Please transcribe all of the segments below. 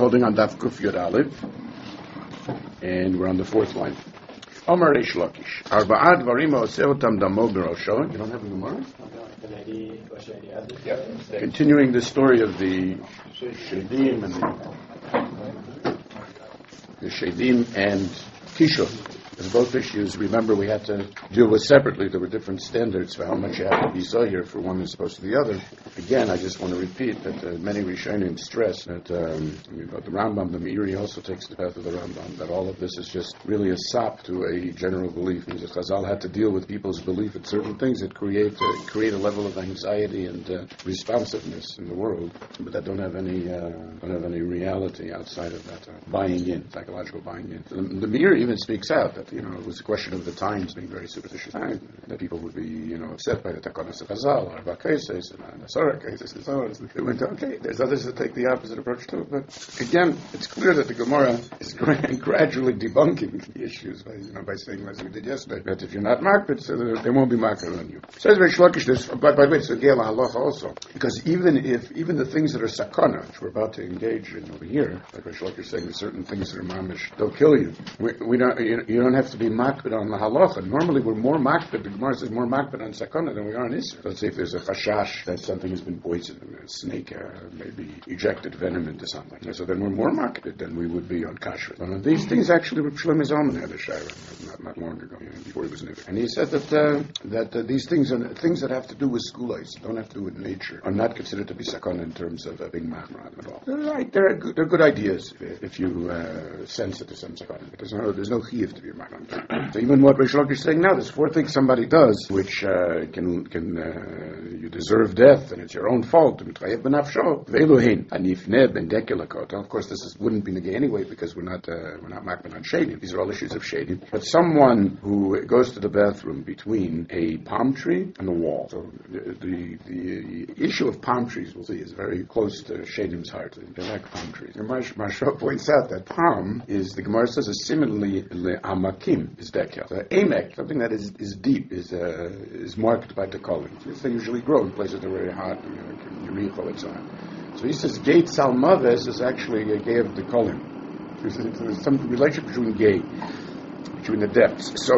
holding on Daf Kuf Yud Aleph, and we're on the fourth line. Omar Reish Lakish. Arba'ad Varim Oseh Otam Damo B'Rosho. You don't have the Gemara? Yeah. Continuing the story of the Shedim and Kishuf. As both issues, remember, we had to deal with separately. There were different standards for how much you have to be here for one as opposed to the other. Again, I just want to repeat that many Rishonim stress that the Rambam, the Meiri also takes the path of the Rambam, that all of this is just really a sop to a general belief. Because Chazal had to deal with people's belief in certain things that create a level of anxiety and responsiveness in the world, but that don't have any reality outside of that buying in, psychological buying in. The Meiri even speaks out that it was a question of the times being very superstitious time, that people would be upset by the Takanas of Chazal, or Arba cases, and Asara cases, and so on. They went, okay, there's others that take the opposite approach too, but again, it's clear that the Gemara is gradually debunking the issues by saying, as we did yesterday, that if you're not makbid, so they won't be makbid on you. Says Reish Lakish this, by the way, it's a Gela Halacha also, because even the things that are sakana, which we're about to engage in over here, like Reish Lakish is saying, certain things that are mamish, they'll kill you. We don't, you don't have to be makbid on the halacha. Normally we're more makbid, the Gemara says more makbid on sakana than we are on Isser. Let's say if there's a chashash that something has been poisoned, a snake maybe ejected venom into something. So then we're more makbid than we would be on kashrut. And these things actually, Reb Shlomo Zalman had a shayra not long ago, before he was nivir. And he said that these things are things that have to do with schoolis, don't have to do with nature, are not considered to be sakana in terms of being machmir at all. They're right, they're good ideas if you sense that there's some sakana. There's no chiyuv to be machmir. So even what Reish Lakish is saying now, there's four things somebody does which can you deserve death and it's your own fault. Of course, this wouldn't be negay anyway because we're not makbid on shadim. These are all issues of shadim. But someone who goes to the bathroom between a palm tree and a wall. So the issue of palm trees, we'll see, is very close to shadim's heart. They like palm trees. Maharsha points out that palm is, the Gemara says, is similarly amakim is dekel. So amek, something that is deep, is marked by the color. They usually grow in places that are very hot, Yericho and so on. So he says, gate salmaves is actually a gay of the color. There's some relationship between the depths. So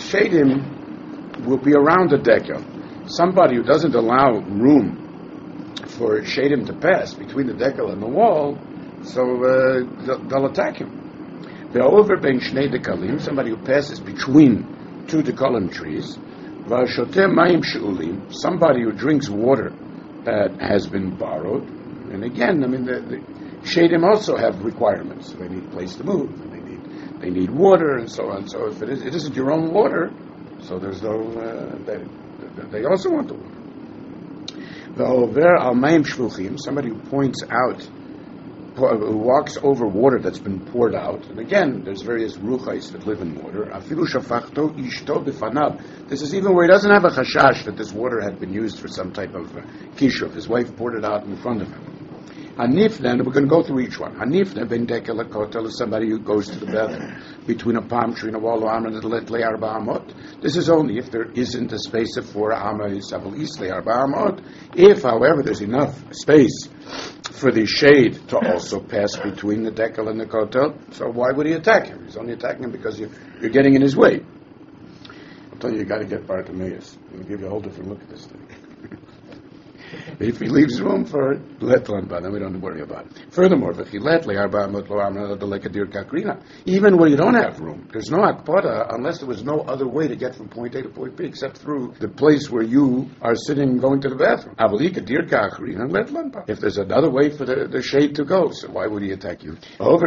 shadim will be around the dekel. Somebody who doesn't allow room for shadim to pass between the dekel and the wall, so they'll attack him. Over ben shnei dekalim, somebody who passes between two dekalim trees, v'ashotem mayim she'ulim, somebody who drinks water that has been borrowed. And again, the shadim also have requirements. They need a place to move, and they need water, and so on. So if it isn't your own water, so there's no. They also want the water. V'over al mayim shvuchim, somebody who points out, who walks over water that's been poured out, and again, there's various ruchais that live in water. Afilu shafachto ishto b'fanav. This is even where he doesn't have a chashash that this water had been used for some type of kishuf. His wife poured it out in front of him. Hanif, then, we're going to go through each one. Hanif, ben dekel hakotel, is somebody who goes to the bathroom between a palm tree and a wall of Amr and let le arba amot. This is only if there isn't a space of 4 Amr Yisabel Is le arba amot. If, however, there's enough space for the shade to also pass between the dekel and the kotel, so why would he attack him? He's only attacking him because you're getting in his way. I'll tell you got to get Bartimaeus. It'll give you a whole different look at this thing. If he leaves room for it, let lanba, then we don't worry about it. Furthermore, even when you don't have room, there's no akpada unless there was no other way to get from point A to point B except through the place where you are sitting going to the bathroom. If there's another way for the shade to go, so why would he attack you?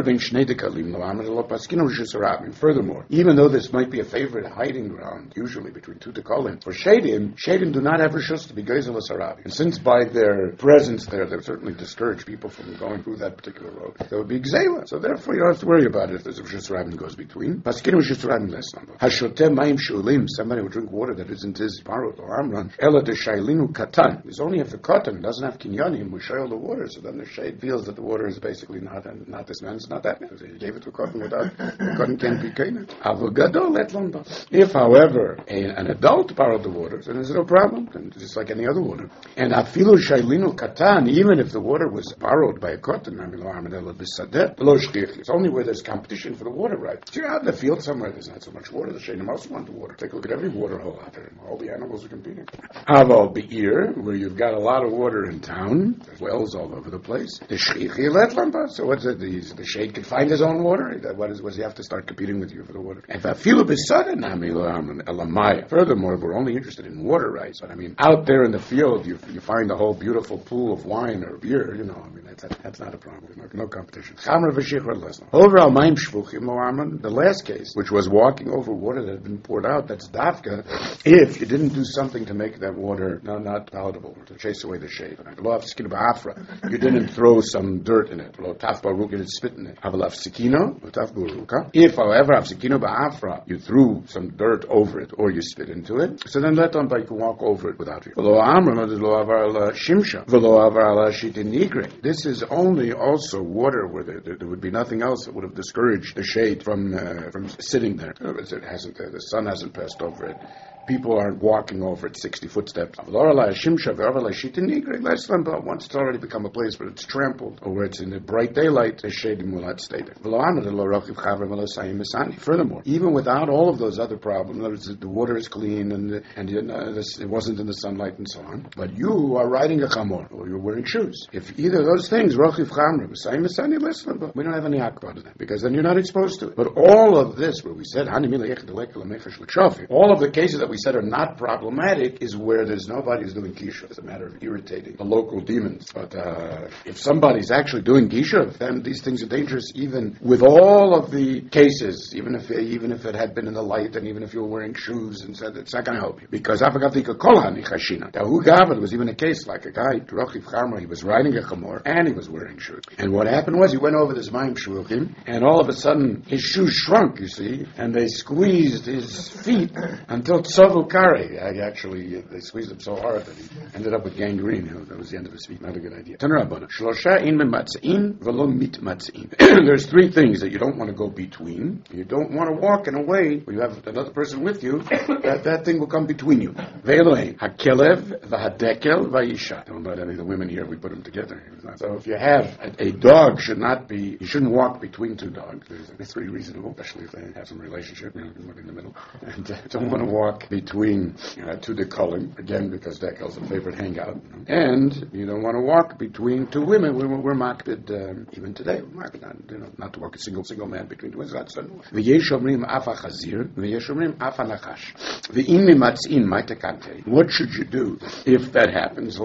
Furthermore, even though this might be a favorite hiding ground, usually between two dekalim, for shadim do not have rishus to be gezel asarabi. And since by their presence there, they certainly discourage people from going through that particular road. That would be gzela. So therefore, you don't have to worry about it if there's a rishus rabin that goes between. Paskinu rishus rabin less number. Hashotem mayim shulim, somebody who drink water that isn't his parot or amran. Ela de shailinu katan. It's only if the katan doesn't have kinyanim, we share the water, so then the shade feels that the water is basically not this man's, not that man's. He gave it to a katan without the katan can't be kained. Avogado let lamba. If, however, an adult borrowed the water, then there's no problem, and just like any other water. And afilu Afilu shaylinu katan, even if the water was borrowed by a cotton, it's only where there's competition for the water right. So you're out in the field somewhere, there's not so much water, the shaylim also want the water. Take a look at every water hole out there, all the animals are competing. Aval be'ir, where you've got a lot of water in town, there's wells all over the place. The shchichi letlamba, so what's it, the shade can find his own water? What does he have to start competing with you for the water? Furthermore, we're only interested in water rights, but I mean, out there in the field, you find a whole beautiful pool of wine or beer, that's not a problem. No competition. Overall, the last case, which was walking over water that had been poured out, that's dafka, if you didn't do something to make that water not palatable, or to chase away the shade. You didn't throw some dirt in it. You didn't spit in it. If, however, you threw some dirt over it, or you spit into it, so then let them walk over it without you. This is only also water where there would be nothing else that would have discouraged the shade from sitting there. The sun hasn't passed over it. People aren't walking over it 60 footsteps. Once it's already become a place where it's trampled, or where it's in the bright daylight, the shade will not stay there. Furthermore, even without all of those other problems, the water is clean and it wasn't in the sunlight and so on, but you are riding a chamor, or you're wearing shoes. If either of those things, we don't have any akbar to that, because then you're not exposed to it. But all of this, where we said, all of the cases that we said are not problematic, is where there's nobody who's doing kishuv. It's a matter of irritating the local demons. But if somebody's actually doing kishuv, then these things are dangerous, even with all of the cases, even if it had been in the light, and even if you were wearing shoes, and said it's not going to help you. Because there was even a case like a guy, he was riding a chamor, and he was wearing shoes. And what happened was, he went over this mayim shluchim, and all of a sudden, his shoes shrunk, you see, and they squeezed his feet until Kari. Actually, they squeezed him so hard that he ended up with gangrene. That was the end of his feet. Not a good idea. There's three things that you don't want to go between. You don't want to walk in a way where you have another person with you, that thing will come between you. Hakelev, v'hadekel, v'yisha. Don't let any of the women here, we put them together. So if you have a dog, you shouldn't walk between two dogs. It's very reasonable, especially if they have some relationship, look in the middle. And don't want to walk between two decolim, again, because decol's a favorite hangout. And you don't want to walk between two women. We're makbid, even today, we're makbid not to walk a single man between two women. That's the norm. What should you do if that happens?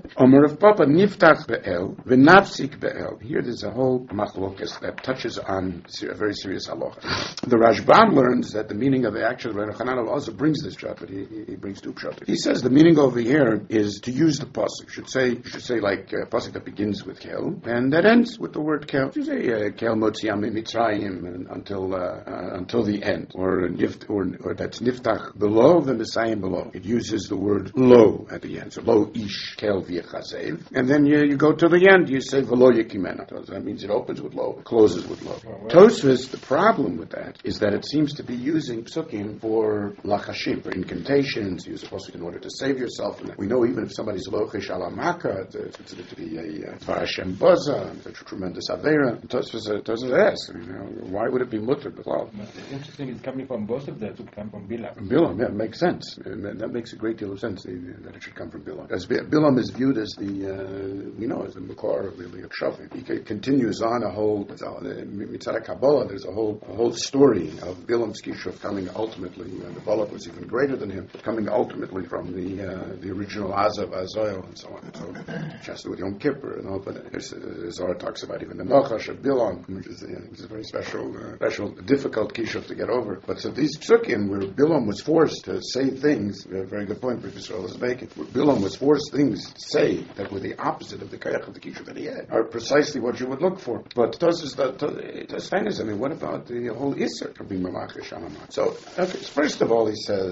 Here there's a whole machlokas that touches on a very serious halacha. The Rashbam learns that the meaning of the actual Rebbe Hanan also brings this shot, but he brings two pshat. He says the meaning over here is to use the pasuk. You should say like a pasuk that begins with kel and that ends with the word kel. You say kel motziam mitzrayim until the end, or that's niftach below the Messiah below. It uses the word lo at the end. So lo ish kel v'chazev, and then you go to the end. You say v'lo yekimena. So that means it opens with lo, closes with lo. Tosfos, the problem with that is that it seems to be using psukim for lachashim, for incantations. Use a pasuk in order to save yourself. And we know even if somebody's lochish ala maka, it's considered to be a Dvar Hashem baza, a tremendous avera. Tosfos asks, why would it be mutter? Well, it's interesting. It's coming from both of them. It come from Bilam. Bilam, yeah, it makes sense. That makes a great deal of sense that it should come from Bilam. As Bilam is viewed as as the makor really of Shafi. He continues on a whole mitzvah Kabbalah. There's a whole story of Bilam's kishuv coming ultimately. The Balak was even greater than him, coming ultimately from the original Azav, Azoil, and so on. So it has to do with Yom Kippur and all. But Zohar talks about even the Nachash of Bilam, which is a very special, difficult kishuv to get over. But so these psukim where Bilam was forced to say things, a very good point, Professor Israel is making, where Bilam was forced things to say that were the opposite of the kayach of the kishuv that he had, are precisely what you would look for. But what about the whole Isser of being Mamach Shamamat? So, first of all, he says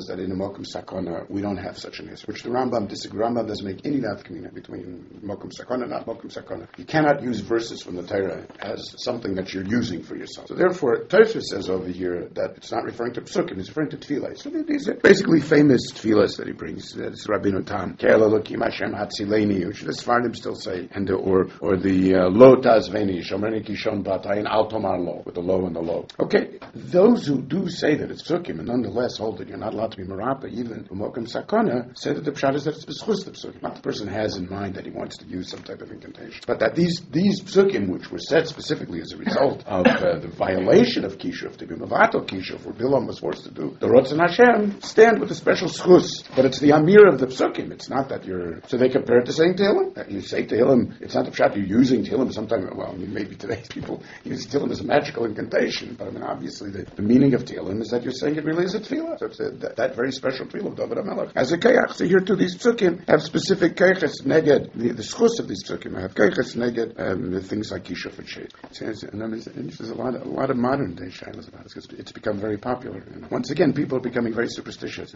says that in a Mokum Sakana we don't have such an issue, which the Rambam disagrees. Rambam doesn't make any nafkamina between Mokum Sakana, not Mokum Sakana. You cannot use verses from the Torah as something that you're using for yourself. So therefore, Tosfos says over here that it's not referring to psukim, it's referring to tefillah. So these are basically famous tefillahs that he brings. It's Rabbeinu Tam, Ke'el Elokim Hashem Hatzileni, which the Sfardim still say, and or the Lo Tazveni, Shomerni Kishon Batayin Al Tomar Lo, with the low and the low. Okay, those who do say that it's psukim and nonetheless hold that you're not allowed to be marapa, even Mokum Sakana, say that the pshat is that it's b'schus the psukim. Not the person has in mind that he wants to use some type of incantation, but that these psukim, which were said specifically as a result of the violation of Kishuv, to be mavato Kishuv, where Bilam was forced to do the Rotzen Hashem, stand with a special schus. But it's the amir of the psukim. It's not that you're. So they compare it to saying Tehillim. You say Tehillim. It's not the pshat you're using Tehillim. Sometimes, well, I mean, maybe today's people use Tehillim as a magical incantation, but I mean, obviously, the meaning of Tehillim is that you're saying it really is a tefillah. So it's that very special tefillah of David HaMelech. As a kayach, so here too, these psukim have specific kayches neged. The schus of these psukim have kayches neged things like Kishuv and Shed. There's a lot of modern day shilas about it. It's become very popular. Once again, people are becoming very superstitious.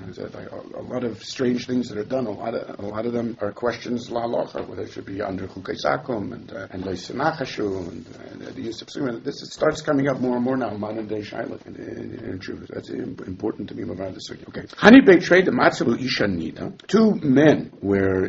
A lot of strange things that are done. A lot of them are questions la halacha, whether it should be under Chukei Sakum and Leisenachashu and the use of psukim. This starts coming up more and more now. Modern day shilas in Jews. That's important to be about the sukkah. Okay. Hani betrayed the matzalu isha nida. Two men where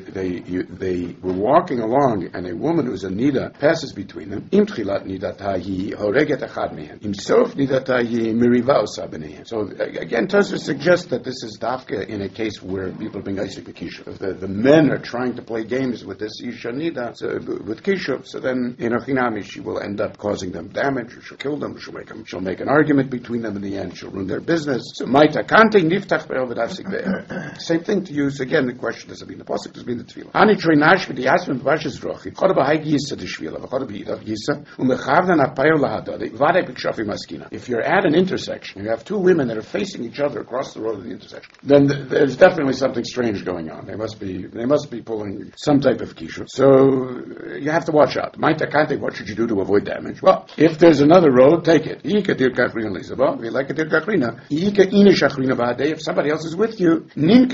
they were walking along and a woman who's a nida passes between them. Im tchilat nidatahi horeget achad mehem. Im sof nidatahi miriva osa b'neihem. So again, Tosfos suggests that this is dafka in a case where people are being isik with kishuv. The men are trying to play games with this isha nida with kishuv. So then in Achinami she will end up causing them damage. Or she'll kill them. She'll make an argument between them in the end. She'll ruin their business. So maita kante niftach be'ovedavsik be'er. Same thing to use again. The question does it mean the pasuk? Does it mean the tefillah? Ani treinash v'diyasmin v'vashes rochi. Chod b'hai gisa d'shvila v'chod b'idach gisa u'mechavdan apayo lahadadi v'adei b'kshafi maskina. If you're at an intersection, you have two women that are facing each other across the road of the intersection, then there's definitely something strange going on. They must be pulling some type of kishuv. So you have to watch out. Maita kante, what should you do to avoid damage? Well, if there's another road, take it. If somebody else is with you,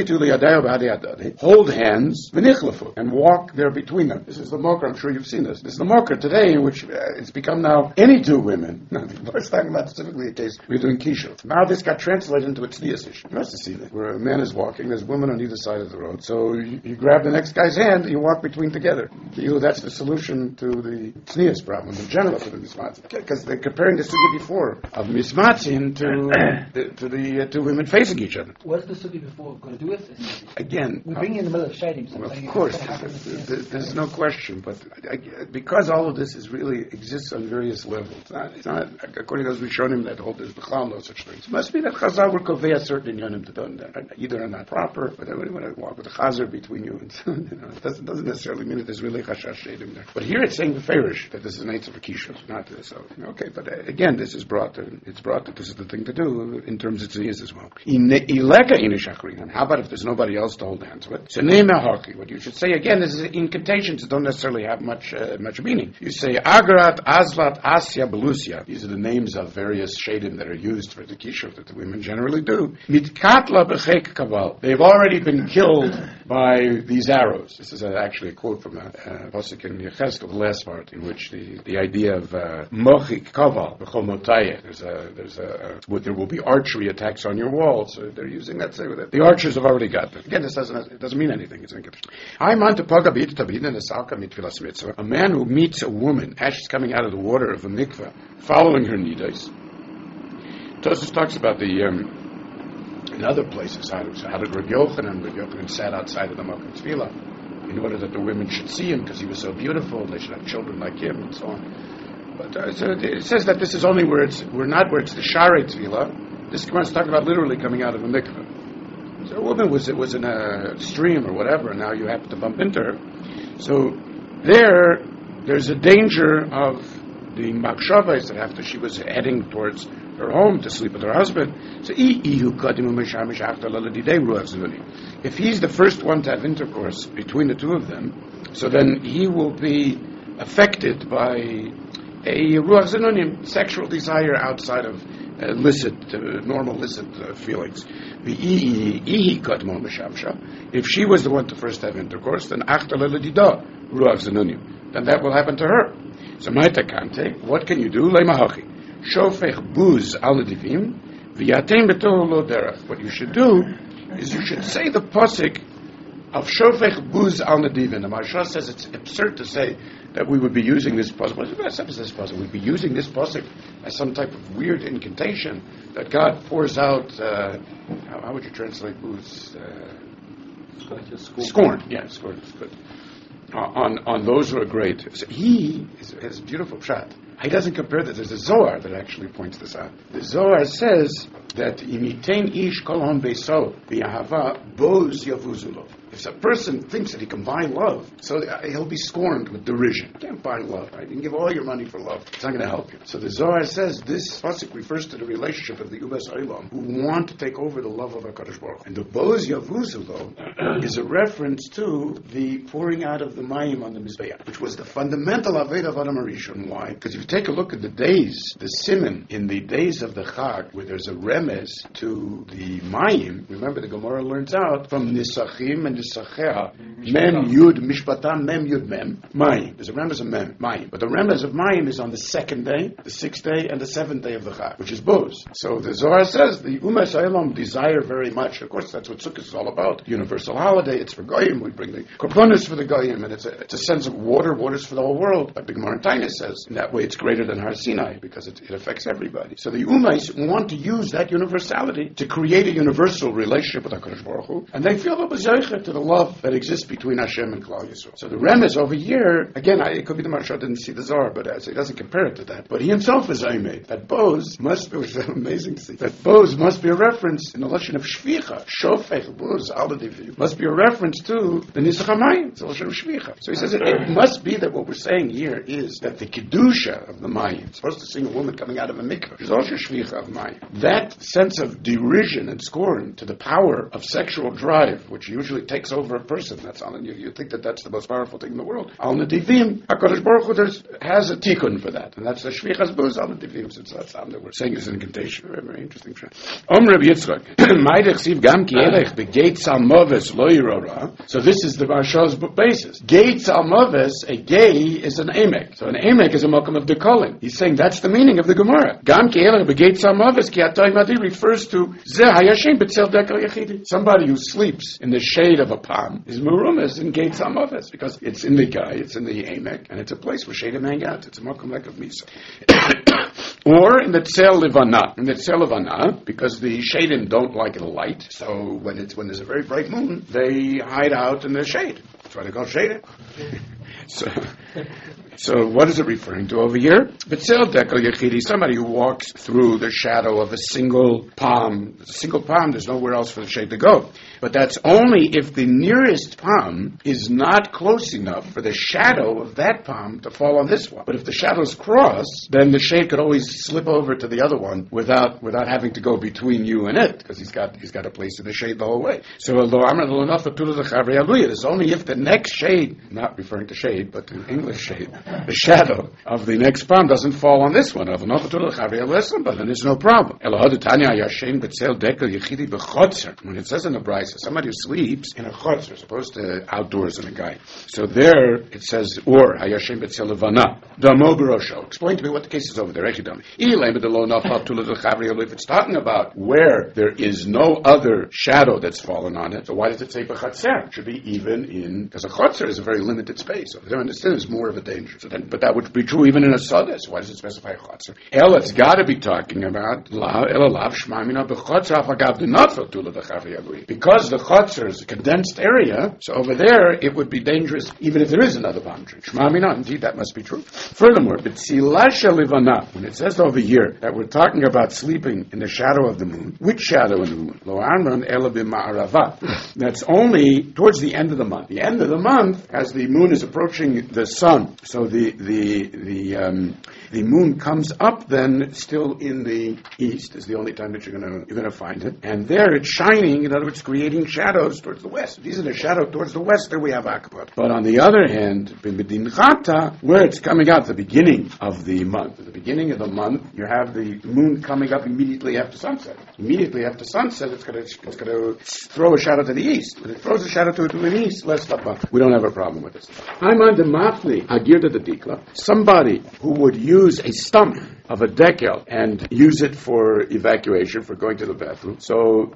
hold hands and walk there between them. This is the mokra. I'm sure you've seen this. This is the mokra today, in which it's become now any two women. First talking about specifically a case we're doing kishuv. Now this got translated into a tznius issue. You must have seen it, where a man is walking, there's a woman on either side of the road. So you grab the next guy's hand, and you walk between together. That's the solution to the tznius problem, the general for the mismatzin. Because they're comparing the sugi before of mismatzin to the two women facing each other. What's the sugi before going to do with it? Again, we bring in the middle of shading. Well, of course, there's no question. But because all of this really exists on various levels, it's not according to those we've shown him that there's no such things. It must be that Chazal were kovei certain inyanim to done that. Either are not proper, but when I walk with a chazer between you, and it doesn't necessarily mean that there's really chashash shadim there. But here it's saying the farish that this is an eitzah of kishuv, not this. So okay, but again, this is brought that this is the thing to do in terms of tznius as well. How about if there's nobody else to hold hands with? So what you should say again is incantations that don't necessarily have much meaning. You say Agrat, Azlat, Asya, Belusia. These are the names of various shadim that are used for the kishuv that the women generally do. Mitkatla b'chek kaval. They've already been killed by these arrows. This is actually a quote from a pasuk in Yechezkel, the last part, in which the idea of mochik kaval b'chol motayeh. There will be archery attacks on your walls. So they're using that. Say with it. The archers have already got them. Again, it doesn't mean anything. It's incantation. A man who meets a woman as she's coming out of the water of a mikveh, following her nidas. Tosfos talks about in other places how did Rabbi Yochanan sat outside of the Makom Tefillah in order that the women should see him because he was so beautiful and they should have children like him and so on. But so it says that this is only where it's the Sharei Tefillah. This Gemara is talking about literally coming out of a mikveh. So a woman was in a stream or whatever, and now you happen to bump into her. So there's a danger of the makshavas that after she was heading towards her home to sleep with her husband. So if he's the first one to have intercourse between the two of them, so then he will be affected by a ruach zanunim, sexual desire outside of normal licit feelings. If she was the one to first have intercourse, then ruach zanunim. Then that will happen to her. So Maita Kante, what can you do? Shofech buz al divim, v'yatem b'tohu lo derech. What you should do is you should say the pasuk of Shofech buz al nedivin. The Maharsha says it's absurd to say that we would be using this pasuk. What is this pasuk? We'd be using this pasuk as some type of weird incantation that God pours out. How would you translate buz? Scorn. Yeah, scorn is good. On those who are great. So he has a beautiful pshat. He doesn't compare that. There's a Zohar that actually points this out. The Zohar says that imitain ish kol hon beiso v'yahava boz yavuzulo. If a person thinks that he can buy love, so he'll be scorned with derision. You can't buy love, right? You can give all your money for love. It's not going to help you. So the Zohar says this pasuk refers to the relationship of the Ubas Olam who want to take over the love of HaKadosh Baruch Hu. And the Boz Yavuzulo is a reference to the pouring out of the Mayim on the Mizbeach, which was the fundamental Aveda of Adam HaRishon. Why? Because if you take a look at the days, the Siman, in the days of the Chag, where there's a remez to the Mayim, remember the Gemara learns out from Nisachim and Nisachea, Mem Yud Mishpatam Mem Yud Mem Mayim. There's a remez of Mem Mayim, but the remez of Mayim is on the second day, the sixth day, and the seventh day of the Chag, which is Boz. So the Zohar says the Umas Olam desire very much. Of course, that's what Sukkot is all about. Universal holiday. It's for Goyim. We bring the korbanos for the Goyim, and it's a sense of water. Water's for the whole world. Like the Gemara in Tainus says, in that way it's greater than Har Sinai because it affects everybody. So the Umais want to use that universality to create a universal relationship with HaKadosh Baruch Hu, and they feel the bezeicha to the love that exists between Hashem and Klal Yisrael. So the remez over here, again, it could be the Maharsha didn't see the Zohar, but so he doesn't compare it to that. But he himself is Aymed. That Boz must be, which is amazing to see, that Boz must be a reference in the Lashon of Shvicha, Shofech, Boz, Al-Divim, must be a reference to the Nisach HaMayim, it's the Lashon of Shvicha. So he says it must be that what we're saying here is that the Kedusha of the Mayim, supposed to sing a woman coming out of a mikveh, is also Shvicha of Mayim. That sense of derision and scorn to the power of sexual drive, which usually takes over a person, that's on you think that that's the most powerful thing in the world. Al Nedivim, HaKadosh Baruch Hu has a tikkun for that, and that's the Shvichas Buz Al Nedivim, since that's something that we're saying is an incantation. Very, very interesting. Rabbi Yitzchak, Maidech Siv Gam Ki Elech Begates Al Moves Lo Yirora. So this is the Maharsha's basis. Gates Al Moves, a gay is an emek. So an emek is a mokum of the kolin. He's saying that's the meaning of the Gemara. Gam Ki Elech Begates Al Moves Ki Atoy Madi refers to Zeh Hayashem B'Tzel Dekel Yechidi. Somebody who sleeps in the shade of a palm is Murumas in Gates Al Moves because it's in the guy, it's in the emek, and it's a place where shadim hang out. It's a mokum like of Misa. Or in the Tzel Levana. In the Tzel Levana, because the shadim don't like the light, so when there's a very bright moon, they hide out in the shade. That's why they call shadim. So what is it referring to over here? B'tzel dekel yechidi, somebody who walks through the shadow of a single palm. A single palm, there's nowhere else for the shade to go. But that's only if the nearest palm is not close enough for the shadow of that palm to fall on this one. But if the shadows cross, then the shade could always slip over to the other one without having to go between you and it, because he's got a place in the shade the whole way. So it's only if the next shade, not referring to shade, but to English shade, the shadow of the next palm doesn't fall on this one. But then there's no problem. When it says in the Bryce, somebody who sleeps in a chotzer, as opposed to outdoors in a guy. So there it says, or Hayashem B'Tzel Levana. Damo Barosho. Explain to me what the case is over there. If it's talking about where there is no other shadow that's fallen on it, so why does it say B'Chatzer? It should be even in, because a chotzer is a very limited space. So there is more of a danger. So then, but that would be true even in a soda. So why does it specify a chotzer? It's got to be talking about because the chotzer is a condensed area, so over there it would be dangerous even if there is another palm tree. Indeed, that must be true. Furthermore, when it says over here that we're talking about sleeping in the shadow of the moon, which shadow in the moon? That's only towards the end of the month. The end of the month, as the moon is approaching approaching the sun. So the moon comes up then still in the east is the only time that you're gonna find it. And there it's shining, in other words, creating shadows towards the west. If he's in a shadow towards the west, there we have Akbar. But on the other hand, B'medin Chata, where it's coming out, the beginning of the month. At the beginning of the month, you have the moon coming up immediately after sunset. Immediately after sunset, it's gonna throw a shadow to the east. When it throws a shadow to the east, we don't have a problem with this. I'm on the Mafli, Agirda the Dikla, somebody who would use a stump of a decal and use it for evacuation, for going to the bathroom. So,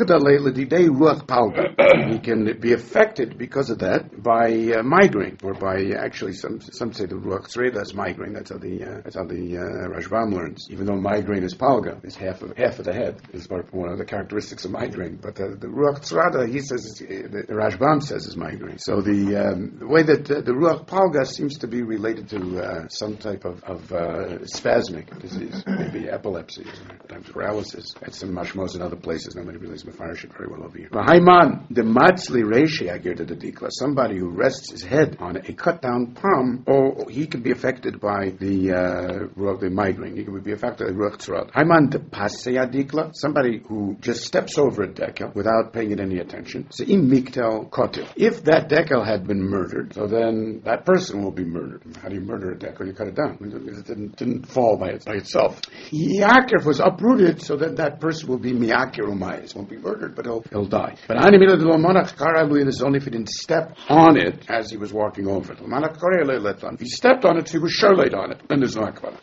he can be affected because of that by migraine, or by actually some say the ruach tzreda is migraine. That's how the Rashbam learns. Even though migraine is palga, is half of the head. Is one of the characteristics of migraine. But the ruach tzreda, he says, the Rashbam says is migraine. So the way that the ruach palga seems to be related to some type of spasmic disease, maybe epilepsy, sometimes paralysis. That's some mashmos in other places. Nobody really is mefarish it very well over here. V'haiman, the matzli reishi agirda the dikla, somebody who rests his head on a cut down palm, or he can be affected by the migraine. He can be affected by ruach tzrad. Haiman the passeya dikla, somebody who just steps over a decal without paying it any attention. So im miktel kotil. If that decal had been murdered, so then that person will be murdered. How do you murder a decal? You cut it down. It didn't fall by itself. Yakir was uprooted, so that person will be miyakir umayis. Won't be murdered, but he'll die. But this is only if he didn't step on it as he was walking over it. If he stepped on it, he was shurlaid on it. Then there's no akbar.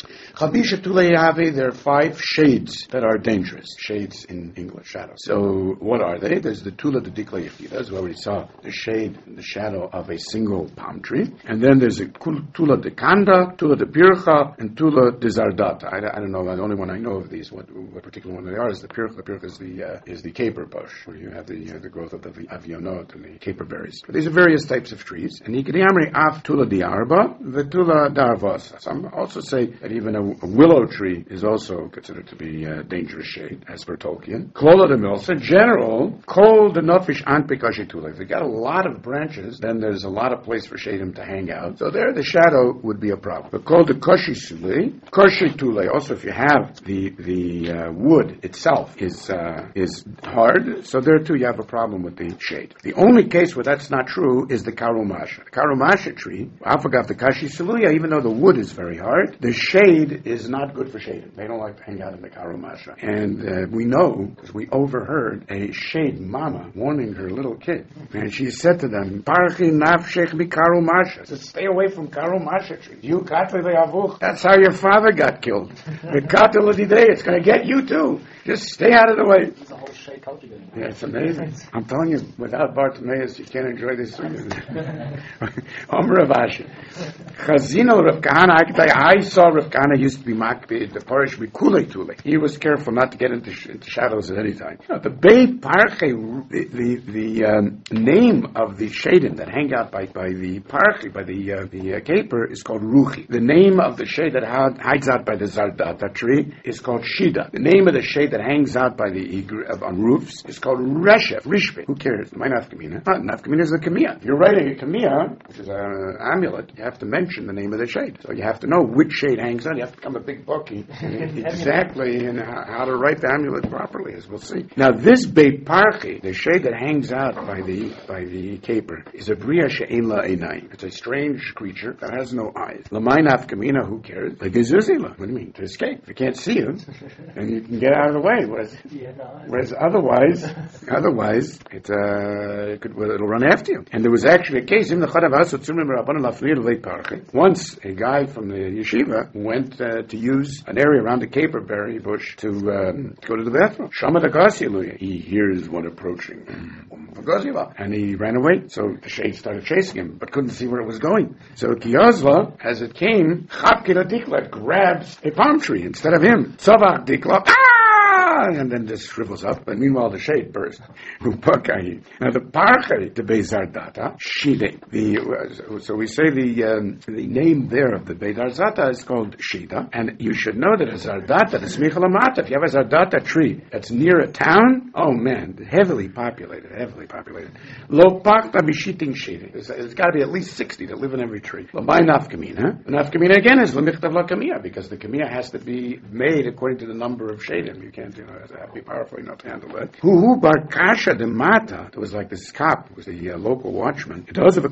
There are 5 shades that are dangerous. Shades in English, shadows. So what are they? There's the Tula de Dikla Yechidas, where we saw the shade, the shadow of a single palm tree. And then there's a Tula de Kanda, Tula de Pircha, and Tula de Zardata. I don't know, the only one I know of these, what particular one they are, is the Pircha. The Pircha is the caper bush, where you have the growth of the avionot and the caper berries. But these are various types of trees. And Yikadiyamri af Tula de Arba, the Tula darvos. Some also say that even a willow tree is also considered to be a dangerous shade, as per Tolkien. Klola de Milsa, general, kol de nofish anpikashi tula. If they got a lot of branches, then there's a lot of place for shadim to hang out. So there, the shadow would be a problem. But kol de koshi sule, koshi tule. Also, if you have the wood itself is hard, so there too you have a problem with the shade. The only case where that's not true is the karumasha. The karumasha tree, afagav the kashi suluya, even though the wood is very hard, the shade is not good for shading. They don't like to hang out in the karumasha. And we know, because we overheard a shade mama warning her little kid. And she said to them, Parchi nafshech mi karumasha. So stay away from karumasha trees. You katli ve'avuch. That's how your father got killed. The katel l'didei, it's going to get you too. Just stay out of the way. It's a whole shade cultivated. Yeah, it's amazing. I'm telling you, without Bartimaeus, you can't enjoy this. Omer Rav Ashi. Chazino Rav Kahana, I can tell you, I saw Rav Kahana used to be makbid, the parish with Kulei Tule. He was careful not to get into shadows at any time. The Beit Parche, the name of the shaden that hang out by the Parche, by the caper, is called Ruchi. The name of the shade that hides out by the Zardata tree is called Shida. The name of the shade that hangs out by on roofs is called Reshef, Rishbe. Who cares? My nafkamina. Nafkamina is the kamiyah. If you're writing a kamiyah, which is an amulet, you have to mention the name of the shade. So you have to know which shade hangs on. You have to become a big bookie exactly in how to write the amulet properly, as we'll see. Now this Beit Parchi, the shade that hangs out by the caper, is a Bria She'en La Einayim. It's a strange creature that has no eyes. L'may nafkamina, who cares? Like Gezuzila. What do you mean? To escape. If you can't see him, then you can get out of the way. Whereas otherwise, it'll run after you. And there was actually a case in the once a guy from the yeshiva went to use an area around the caperberry bush to go to the bathroom. He hears one approaching. And he ran away. So the shade started chasing him, but couldn't see where it was going. So Kiyazla, as it came, grabs a palm tree instead of him. Tzavach Dikla. and then this shrivels up, and meanwhile the shade bursts. Now the parche to Beis Zardata, Shide. So we say the name there of the Beis Zardata is called Shida, and you should know that a Zardata, the Smicha Lamata, if you have a Zardata tree that's near a town, oh man, heavily populated. Lo Pakta Bishiting Shide. There's got to be at least 60 that live in every tree. Lo Bai Nafkamina. The Nafkamina again is Lemichtav La Kamiyah, because the Kamiyah has to be made according to the number of Shadim. You can't, be powerful enough to handle that. Hu Bar Kasha de Mata. It was like this cop, who was the local watchman. He used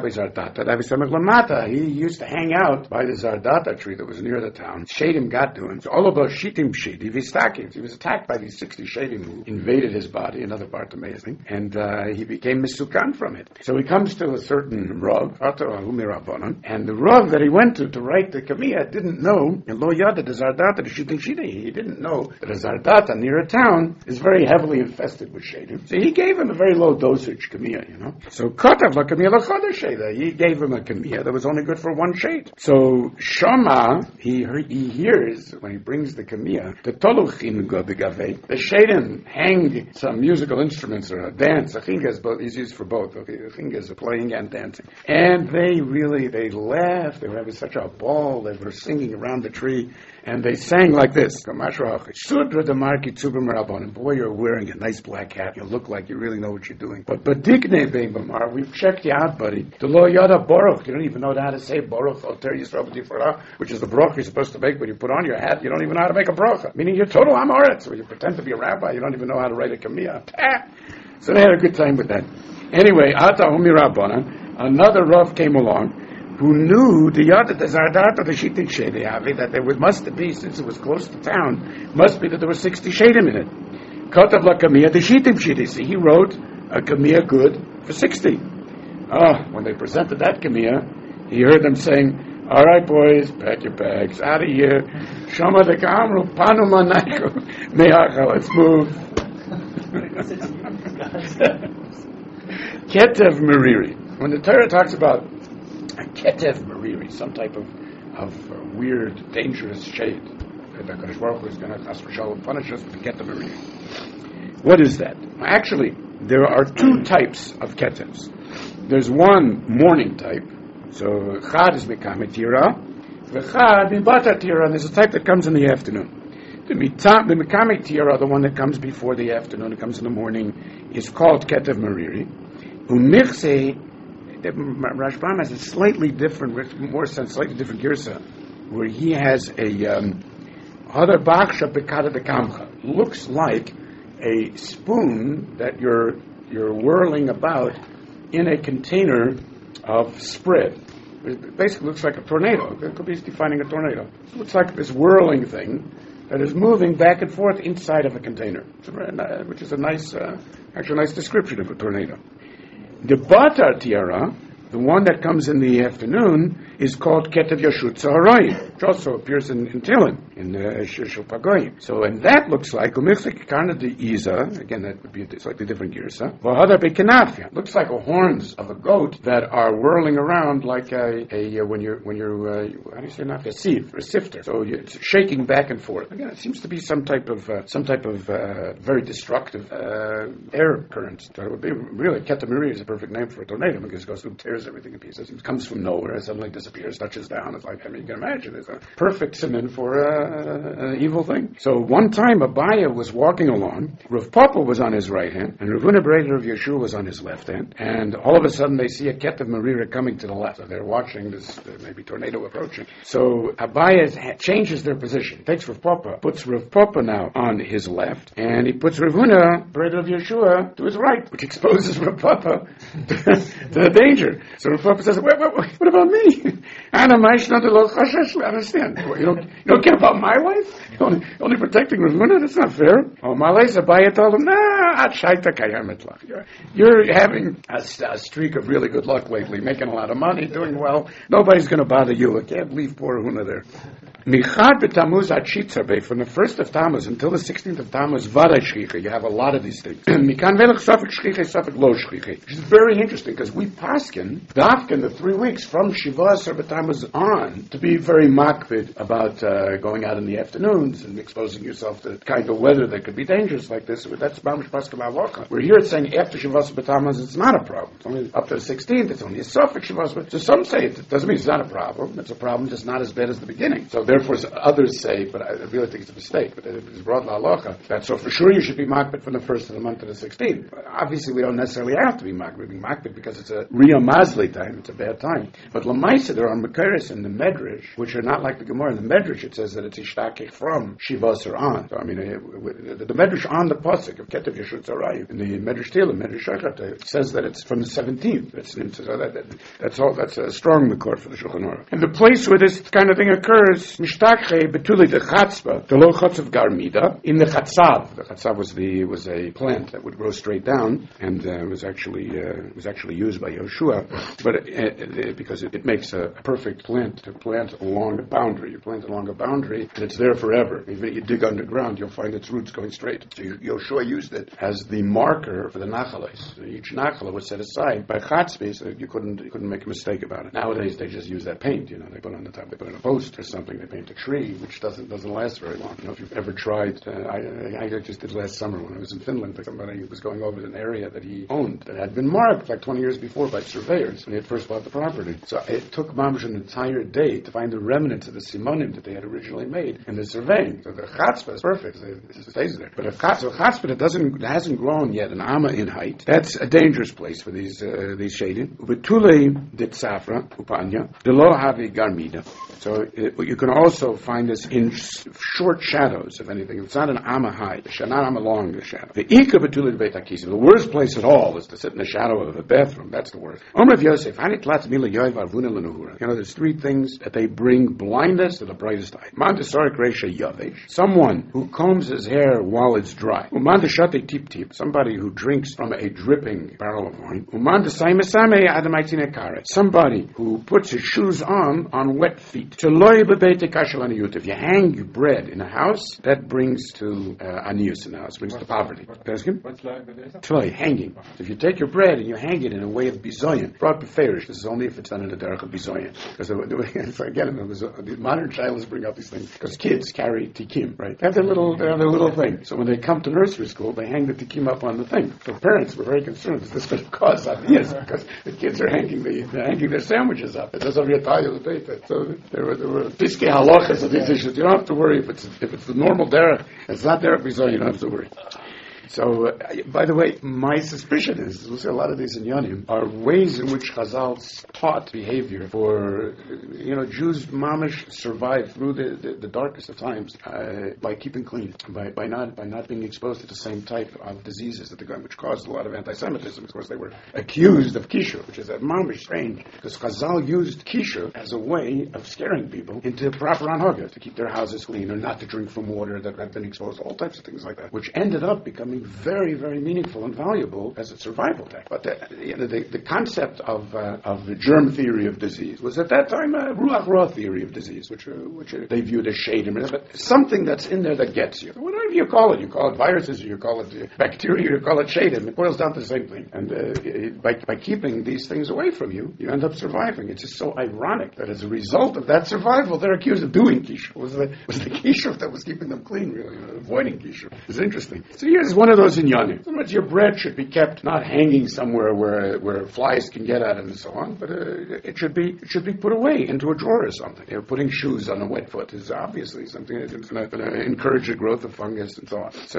to hang out by the Zardata tree that was near the town. Shadim got to him. So all of those Shitim Shidi, Vistakim. He was attacked by these 60 Shadim who invaded his body, another part amazing, and he became Misukan from it. So he comes to a certain Rav, and the Rav that he went to write the Kamiyah didn't know, and Lo Yada the Zardata, the Shitim Shidi, he didn't know that a Zardata near a town is very heavily infested with Shadim. So he gave him a very low dosage Kamiyah, So Kotav La Kamiyah La Chodesh Sheda, he gave him a Kamiyah that was only good for one shade. So Shama, he hears, when he brings the Kamiyah, the Toluchin Gavei, the Shadim hang some musical instruments or a dance. A chinga is used for both. Okay, a chinga is playing and dancing. And they laughed. They were having such a ball. They were singing around the tree. And they sang like this. Sudra de Marki Tzubim Rabbanim. Boy, you're wearing a nice black hat. You look like you really know what you're doing. But Badikne Bein Bamar, we've checked you out, buddy. The Lo Yada Baruch. You don't even know how to say Baruch Oter Yisrael B'Tifara, which is the bracha you're supposed to make when you put on your hat. You don't even know how to make a bracha. Meaning you're total Amoritz. So you pretend to be a rabbi. You don't even know how to write a Kamiyah. So they had a good time with that. Anyway, Ata Umi Rabbanan, another Rav came along, who knew the Zardata, the Shitin Shedi, that there must be, since it was close to town, must be that there were 60 Shedim in it. Kotav La Kamiyah, the Shitim Shedi. See, he wrote a Kamiyah good for 60. When they presented that Kamiyah, he heard them saying, all right, boys, pack your bags, out of here. Shama de Kamru, Panu Manaiku, Meacha, let's move. Ketev Meriri. When the Torah talks about a Ketev Meriri, some type of weird, dangerous shade, that HaKadosh Baruch Hu is going to punish us with the Ketev Meriri. What is that? Actually, there are two types of Ketevs. There's one morning type. So Chad is Mekame Tira, V'chad Mibata Tira, and there's a type that comes in the afternoon. The Mekame Tira, the one that comes before the afternoon, it comes in the morning, is called Ketev Meriri. Umichse, Rashbam has a slightly different girsa, where he has a Hadar Baksha Bekada de Kamcha. Looks like a spoon that you're whirling about in a container of spread. It basically looks like a tornado. It could be defining a tornado. It looks like this whirling thing that is moving back and forth inside of a container, which is a nice description of a tornado. The Batar Tiara, the one that comes in the afternoon, is called Ketev Yashut Zaharai, which also appears in Tehillim, in Shir Pagoyim. So, and that looks like Umichsek Karna de Iza, again, that would be a slightly different girsa. Vahadar Bekenafia, looks like a horns of a goat that are whirling around like when you're how do you say nafia? A sieve, or a sifter. So it's shaking back and forth. Again, it seems to be some type of very destructive air current. So it would be really, Ketev Meriri is a perfect name for a tornado because it goes through, tears everything in pieces. It comes from nowhere, suddenly disappears, touches down. It's like, you can imagine, it's a perfect synonym for an evil thing. So one time Abaya was walking along, Rav Papa was on his right hand, and Rav Huna Breder of Yeshua was on his left hand, and all of a sudden they see a Ketev Meriri coming to the left. So they're watching this maybe tornado approaching. So Abaya changes their position, takes Rav Papa, puts Rav Papa now on his left, and he puts Rav Huna Breder of Yeshua to his right, which exposes Rav Papa to the danger. So Rav Papa says, what about me? I understand. You don't care about my life? You're only protecting Rav Huna? That's not fair. Malay Abaya told him, you're having a streak of really good luck lately, making a lot of money, doing well. Nobody's going to bother you. I can't leave poor Huna there. Michad b'Tammuz ad Shitzarbe, from the 1st of Tammuz until the 16th of Tammuz, Vaday Shchicha. You have a lot of these things. Mikan velech Safek Shchicha, Safek lo Shchicha. Which is very interesting, because we paskin, Dafkin, the 3 weeks from Shiva Asar b'Tammuz on, to be very makpid about going out in the afternoons and exposing yourself to the kind of weather that could be dangerous like this. That's Mamish Pascal Avocha. We're here saying after Shiva Asar b'Tammuz it's not a problem. It's only up to the 16th, it's only a Safek Shiva Asar. So some say it doesn't mean it's not a problem. It's a problem, just not as bad as the beginning. So therefore others say, but I really think it's a mistake, but it's brought la halacha, that so for sure you should be makbid from the 1st of the month to the 16th. But obviously we don't necessarily have to be makbid. We be makbid because it's a Riyah Mazli time, it's a bad time. But Lamaisa, there are Makaris in the Medrash, which are not like the Gemara. In the Medrash it says that it's Ishtakich from Shivasar on. So I mean, the Medrash on the Pasuk of Ketev Yeshut Zarayu, in the Medrash Tehillim, Medrash Shechat, it says that it's from the 17th. That's all. That's a strong Makor for the Shulchan Aruch. And the place where this kind of thing occurs, Mishtakche betuli the Chatzba, the low Chatz of Garmida, in the Chatzav. The Chatzav was a plant that would grow straight down, and was actually used by Yoshua, but because it makes a perfect plant to plant along a boundary. You plant along a boundary, and it's there forever. Even if you dig underground, you'll find its roots going straight. So Yoshua used it as the marker for the Nachalos. So each Nachala was set aside by Chatzbi, so you couldn't make a mistake about it. Nowadays, they just use that paint. They put on the top, they put on a post or something. They paint a tree, which doesn't last very long. If you've ever tried, I just did last summer when I was in Finland. Somebody was going over an area that he owned that had been marked like 20 years before by surveyors when he had first bought the property. So it took Mamish an entire day to find the remnants of the simonim that they had originally made in the surveying. So the chatzpah is perfect; it stays there. But a chatzpah that hasn't grown yet an amma in height, that's a dangerous place for these shadim. Ubetule ditzafra upanya delo havi garmida. So you can also find this in short shadows, if anything. It's not an amma high. It should not amma long the shadow. The ika betulid beit hakisim. The worst place at all is to sit in the shadow of a bathroom. That's the worst. Omer of Yosef, hanitlatz mila yoiv arvuna lenuhura. There's 3 things that they bring blindness to the brightest eye. Man desarik reisha yavesh. Someone who combs his hair while it's dry. Uman deshate tip tip. Somebody who drinks from a dripping barrel of wine. Uman desaimasame adamaitzine karet. Somebody who puts his shoes on wet feet. If you hang your bread in a house, that brings to anius in the house, brings to poverty. Tloy, hanging. So if you take your bread and you hang it in a way of bizoyan, brought beferish, this is only if it's done in a derech of bizoyan. Because again, the modern shilas bring up these things because kids carry tikim, right? They have their little thing. So when they come to nursery school, they hang the tikim up on the thing. So parents were very concerned. Is this going to cause ideas? Because the kids are hanging their sandwiches up. It does have your tayo the So there were piskei halachas of these issues. You don't have to worry if it's the normal derech. It's not derech bizoyan. You don't have to worry. So, by the way, my suspicion is, we'll see a lot of these in Yonim, are ways in which Chazal taught behavior for, Jews, mamish, survive through the darkest of times by keeping clean, by not being exposed to the same type of diseases which caused a lot of anti-Semitism. Of course, they were accused of kishur, which is that mamish strange, because Chazal used kishur as a way of scaring people into proper anhaga, to keep their houses clean, or not to drink from water that had been exposed, all types of things like that, which ended up becoming very, very meaningful and valuable as a survival tech. But the concept of the germ theory of disease was at that time a ruach ra theory of disease, which they viewed as shadim, but something that's in there that gets you. Whatever you call it viruses, or you call it bacteria, or you call it shadim, it boils down to the same thing. And by keeping these things away from you, you end up surviving. It's just so ironic that as a result of that survival, they're accused of doing kishur. Was the kishur that was keeping them clean, really, avoiding kishur. It's interesting. So here's one of those in Yonim. In other words, your bread should be kept not hanging somewhere where flies can get at it and so on, but it should be put away into a drawer or something. Putting shoes on a wet foot is obviously something that's going to encourage the growth of fungus and so on. So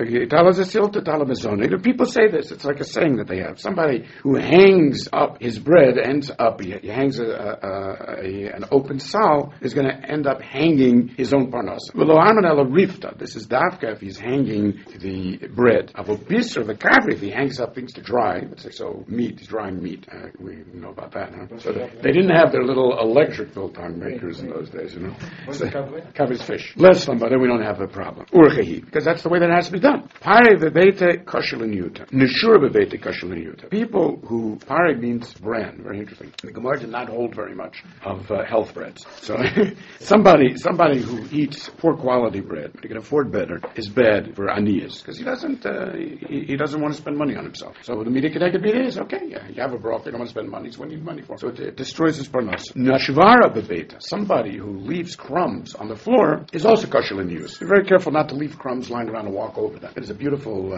the people say this. It's like a saying that they have. Somebody who hangs up his bread ends up, he hangs an open sal, is going to end up hanging his own parnasa. This is dafka if he's hanging the bread. Avo bisr v'kavri, if he hangs up things to dry, let's say so, meat, drying meat. We know about that, huh? So they didn't have their little electric biltong makers in those days, What's So, the kavri? covers fish. Less but then we don't have a problem. Urchehi, because that's the way that has to be done. Pare v'beite kosher l'niyuta. Neshur v'beite kosher l'niyuta. People who, pare means bran, very interesting. The Gemara did not hold very much of health breads. So somebody who eats poor quality bread, he can afford better, is bad for aniyas, because he doesn't want to spend money on himself. So the media is okay, yeah, you have a broth, you don't want to spend money, it's what you need money for. So it destroys his parnasa. Nashvara bebeta, somebody who leaves crumbs on the floor is also kosher in use. Be very careful not to leave crumbs lying around and walk over them. It is a beautiful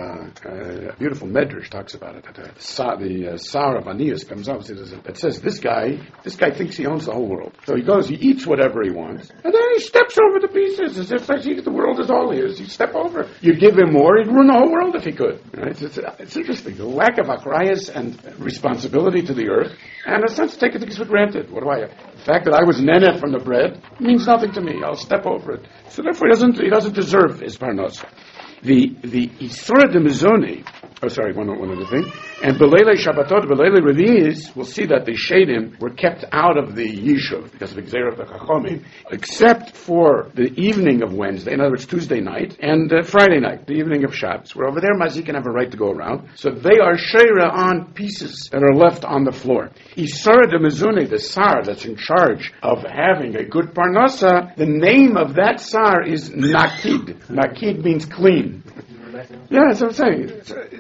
medrash talks about it. The Sar of Aniyas comes up. It says this guy thinks he owns the whole world. So he goes, he eats whatever he wants, and then he steps over the pieces as if the world is all his. You step over. You give him more, he'd ruin the whole world if he could. Right? It's interesting. The lack of achrayas and responsibility to the earth, and a sense taking things for granted. What do I have? The fact that I was nenet from the bread means nothing to me. I'll step over it. So therefore, he doesn't deserve his parnasa. The Isra de Mizoni, one other thing, and Belele Shabbatot, Belele Revi'is, we'll see that the Shadim were kept out of the Yishuv because of Gzeir of the Chachomim, except for the evening of Wednesday, in other words, Tuesday night, and Friday night, the evening of Shabbos. Where over there, Mazik can have a right to go around. So they are Sheira on pieces that are left on the floor. Isra de Mizoni, the Sar that's in charge of having a good Parnasa, the name of that Sar is Nakid. Nakid means clean. Yeah, that's what I'm saying.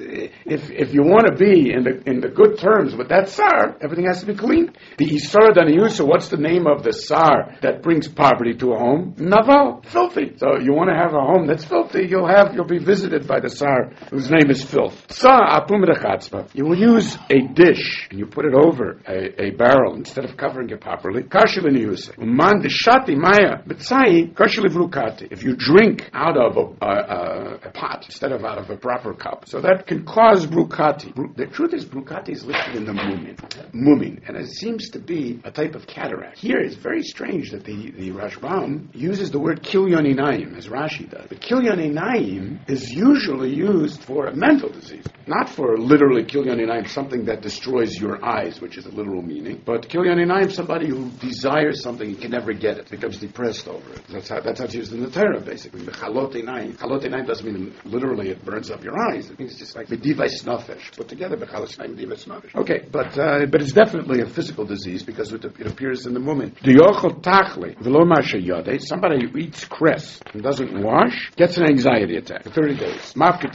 If you want to be in the good terms with that Sar, everything has to be clean. The Isra Daniyusa, what's the name of the Sar that brings poverty to a home? Naval, filthy. So you want to have a home that's filthy, you'll be visited by the Sar whose name is filth. You will use a dish and you put it over a barrel instead of covering it properly. If you drink out of a pot instead of out of a proper cup. So that can cause brukati. The truth is, brukati is listed in the mumin, and it seems to be a type of cataract. Here it's very strange that the Rashbam uses the word kilyon inayim, as Rashi does. But kilyon inayim is usually used for a mental disease, not for literally kilyon inayim, something that destroys your eyes, which is a literal meaning. But kilyon inayim, somebody who desires something and can never get it, becomes depressed over it. That's how it's used in the Torah, basically. The chalot inayim. Chalot inayim doesn't mean literally it burns up your eyes. It means just like medivais nafesh. Put together, medivais nafesh. Okay, but it's definitely a physical disease because it appears in the moment. Somebody who eats cress and doesn't wash gets an anxiety attack for 30 days.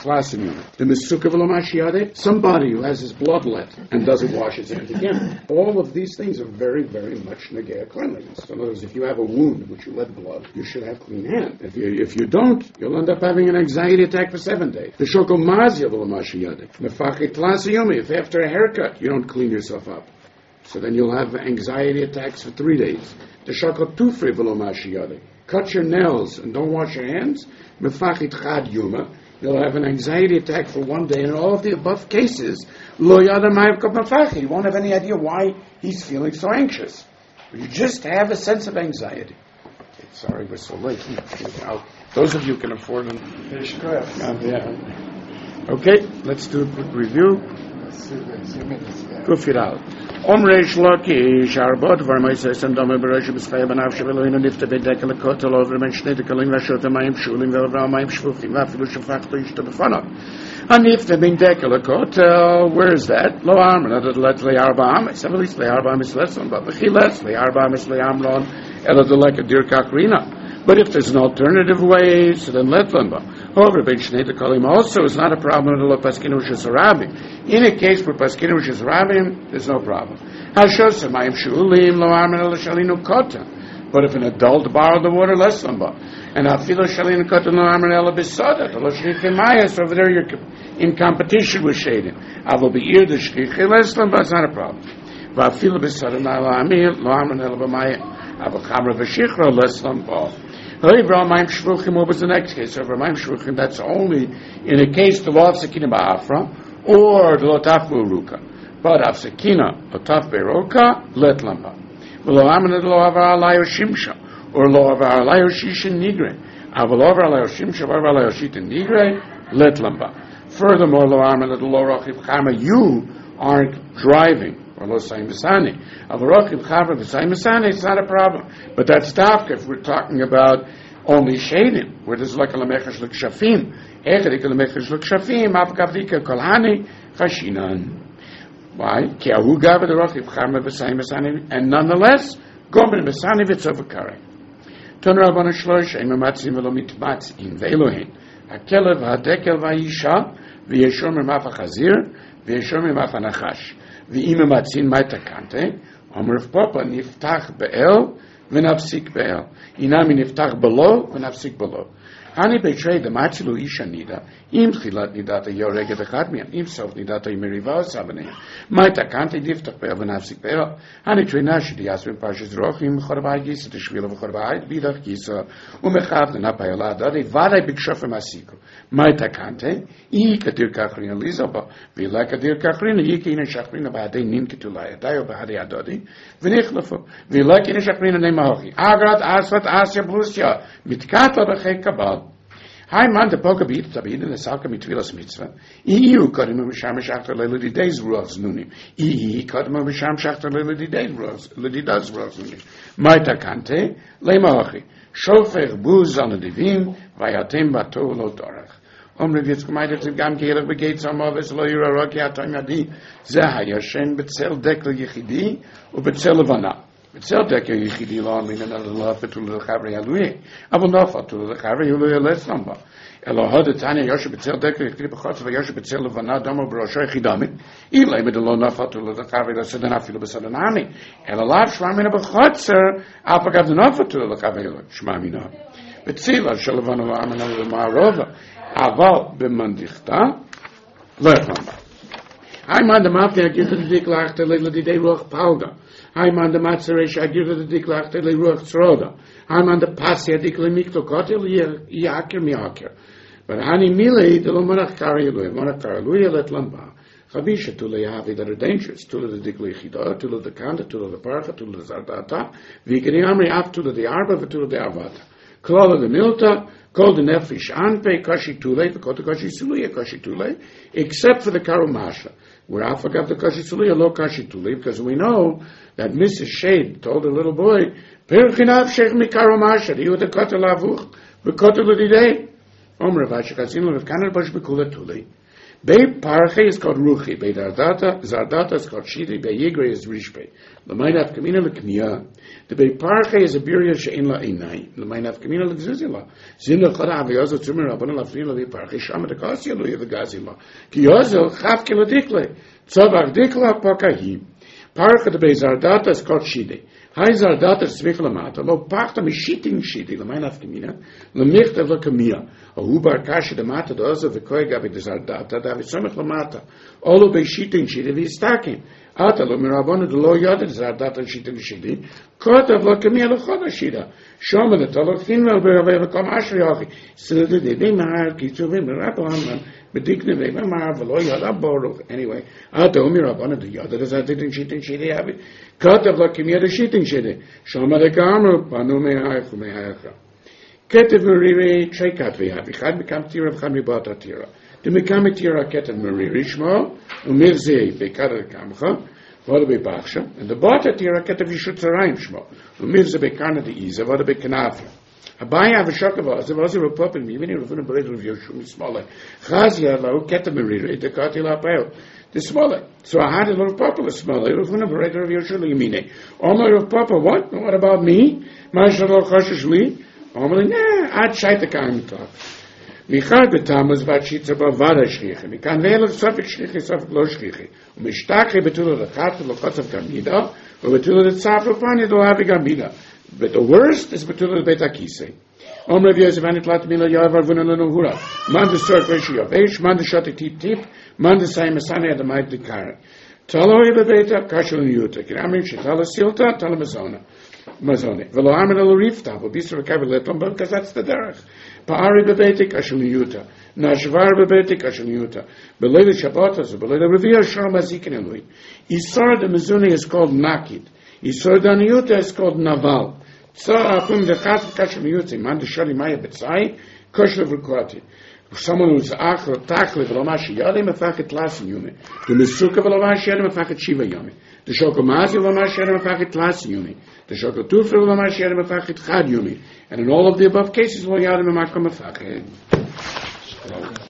Somebody who has his blood let and doesn't wash his hands again. All of these things are very, very much negea cleanliness. So in other words, if you have a wound in which you let blood, you should have clean hands. If you don't, you'll end up having an anxiety attack for 7 days. If after a haircut you don't clean yourself up, so then you'll have anxiety attacks for 3 days. Cut your nails and don't wash your hands, you'll have an anxiety attack for 1 day. In all of the above cases, you won't have any idea why he's feeling so anxious. You just have a sense of anxiety. Okay, sorry, we're so late. Those of you can afford them. Okay, let's do a quick review. Kufir Omreish Lakish, Arbot, Varmaises, and Dome Beresh, Bisfay, Banav, Shavelin, and if the Bedekel, Kotel, over Menschnetical, Rashot, Maim, Shulim, Velvraim, Shufim, Vafilush, Faktish to the Fana. And if the Bedekel, Kotel, where is that? Lo Armor, let Learbam, it's at least Learbam is less than, but Chiles, Learbam is Leamron, Eladelek, a deer Kakrina. But if there's an alternative way, so then let them. However, Ben Shnei Kalim also is not a problem in a Paskinu Shesarabim. In a case where Paskinu Shesarabim, there's no problem. Hashos Mayim Shulim Lo Armin Lo Shalinu Kota. But if an adult borrowed the water, less than. And Afilo Shalinu Kota Lo Armin Lo Bisoda Lo Shrichim Mayas. Over there, you're in competition with Shadim. Avol Beir the Shrichim less than, but it's not a problem. Vafilo Bisoda Lo Armin Lo B'Maya. Avol Chamra V'Shichra less than. Was the next case. So Ramayim Shruchim, that's only in a case the law of Sekina Ba'afra or the Lotaf Be'uruka. But of Sekina, Lotaf Be'uruka, let Lamba. V'lo Amana lo Avar Alayo Shimsha or lo Avar Alayo Shishin Nigre. Avol Avar Alayo Shimsha, Avar Alayo Shishin Nigre, let Lamba. Furthermore, lo arma the lo rochiv chama, you aren't driving. Or lo sayim v'sani. Av rochiv chama v'sayim v'sani, it's not a problem. But that's dafka if we're talking about only shading, where there's like a lemechesh l'kshafim. Echedik a lemechesh l'kshafim, av gavdika kolhani, chashinan. Why? Ki ahu gava the rochiv chama v'sayim v'sani, and nonetheless, gomen v'sani v'tzovakare. Ton Rabbanu Shlosh, im matzim v'lo mitmatzim, ve'elohin. הכלב, הדקל והאישה, וישור ממף החזיר, וישור ממף הנחש. ואם ממצין מה תקנתה, אומר פופה, נפתח באל ונפסיק באל. אינמי נפתח בלו ונפסיק בלו. אני בתרי דמצילו אישה נידה, אם תחילת נידת היורגת אחד מהם, אם סוף נידת הימריבה עושה ביניהם. מה תקנתה, נפתח באל ונפסיק באל. אני תרינה שדיאס בין פרשת רוחים, מחורבאי גיסה תשבילה וחורבאי, בידך גיסה, ומחב לנפה יולד, ודאי בקשוף המסיקו. מה תקנתה, אי כדיר כחרינה ליזובה, ואילה כדיר כחרינה, אי כאינה שחרינה בעדי נין כתולי, עדי או בעדי הדודי, ונחלפו, ואילה כאינה שחרינה נמהוכי. אגרת אספת אסיה בלוסיה, מתקעת לה בחי קבל. Hai man de poker beat tabid in the salka mitvilas mitzvah. Iu kadem misham shachter leli days rules nunim. Kadem misham shachter leli days rules nunim. Maita kante lemachi. Shofer buz an divim vayatem bato lo dorach. Omre jetzt gemeint zum gam gehelig begeht samoves lo yura roki atam yadi. Ze hayashen betzel dekle yichidi u betzel vana. Betzel dekle yichidi lo amin an Allah betul chavri alui. Aber noch betul chavri alui lesamba. Elohad Tanya Yoshe betzel dekle yichidi bechotz vayoshe betzel vana damo brosho yichidami. Ilay mit lo nafatul the chavri la sedan afilu besadanami. Elalav shmamina bechotzer afagav the nafatul the chavri shmamina. Betzila shalvana lo amin al ma'arova. Aval b'mandichta le'chamba. Hai man de mafia gives the diklach to le di ruach palga. Hai man de matzeresh gives the diklach to le ruach tzroda. Hai man de pasya dikle mikto kotel yaker miaker. But hani mile de lo manach karalu let lamba. Chabisha to le yavi that are dangerous. To le dikle chida, to le de kanda, to le de parcha, to le zardata. Vikeni amri af to le de arba, to le de avata. Klola de milta. Called the nefesh anpe kashi tule, the kashi suluya kashi tule, except for the karumasha, where I forgot the kashi suluya lo kashi tule, because we know that Mrs. Shade told the little boy, "Perchinav shech mi karumasha, you the kotelavuch, bekoteludidei." Omer vashikazin lo v'kaner bash bekula tule. Bei parche is called ruchi, bei zardata is called shidi, bei yigre is rishpe. The meinaf kamina lekmiya. The bei parche is a birya she'in la einai. The meinaf kamina lekzuzila. Zinna chada aviyazo tzumir rabban lafrin bei parche shama de kasya lo yevagazila. Ki yozel chaf kilo dikle. Tzavar dikla pakahim. Parche the bei zardata is called shidi. Hai zardata tzvich lamata. Lo pachta mishiting shidi. The meinaf kamina. Le michtav la kamia. Hubar kashi de mata doza v'koy gabi de zardata davi somech lamata. Olo beishitin shidi v'yistakim. Ata lo mirabonu de lo yada de zardata shitin shidi. Kota v'lakami alo choda shida. Shoma de tolo finvel b'ravei v'kom ashri achi. Sida de de mahar kitzu v'mirato hamman. Bedikne v'ma mahar v'lo yada boruch. Anyway. Ata lo mirabonu de yada de zardata shitin shidi habi. Kota v'lakami alo shitin shidi. Shoma de gamru panu me'aychu me'aycha. Ketev Meriri Treikat Vehav. Echad Mekam Tira v'chad Mibata Tira. The Mekam Tira Ketev Meriri Shmo Umirze Bekar Kamcha V'ada Bebachsha. And the Bata Tira Ketev Yishut Zerayim Shmo Umirze Bekana De Iza V'ada Bekanafla. Abaya V'shokava Zevazir V'popin Mivini Ruvuna Bered Rav Yoshua Mismole Chazia Lau Ketev Meriri Dekati Lapel. The smaller. So I had a little papa smaller. Ruvuna Bered Rav Yoshua Limine. Omer of Papa, what? What about me? Mashal Choshesh Li. Omeli, nah, I'd shite the kind of Michad the Tammuz Vachitza Bavada Shrichi. Mikan Vela Sofik Shrichi, Sofik Lo Shrichi. Umishtakri Betula the Chat, Lokotov Gamida, or Betula the Tzaf Pani, the Lavi Gamida. But the worst is Betula the Betakise. Omre Vyosevanit Latmila Yavar Vunanuhura. Man the Sort Ratio of H, Man the Shot Tip Tip, Man the Saimasani at the Might the Karen. Talo Beta, Kashul Yuta, Kiramim Shitala Silta, Talamazona. Mazone. Velo amen al rifta, but bisra kaviletom, because that's the derech. Pa'ari bebetik ashuliyuta. Nashvar bebetik ashuliyuta. Beleda Shabbatas, beleda revia shom azikin elui. Isar the mezuni is called nakid. Isar the aniyuta is called naval. Tzar apum the chat kashuliyuta. Man the shali maya betzai, kosher v'kwati. someone who's achra takle v'lomashi yadi mefachet lasin yumi. The misuka v'lomashi yadi mefachet shiva yumi. The shokomazi v'lomashi yadi mefachet lasin yumi. The shokotufre v'lomashi yadi mefachet chad yumi. And in all of the above cases, lo yadi mefachet.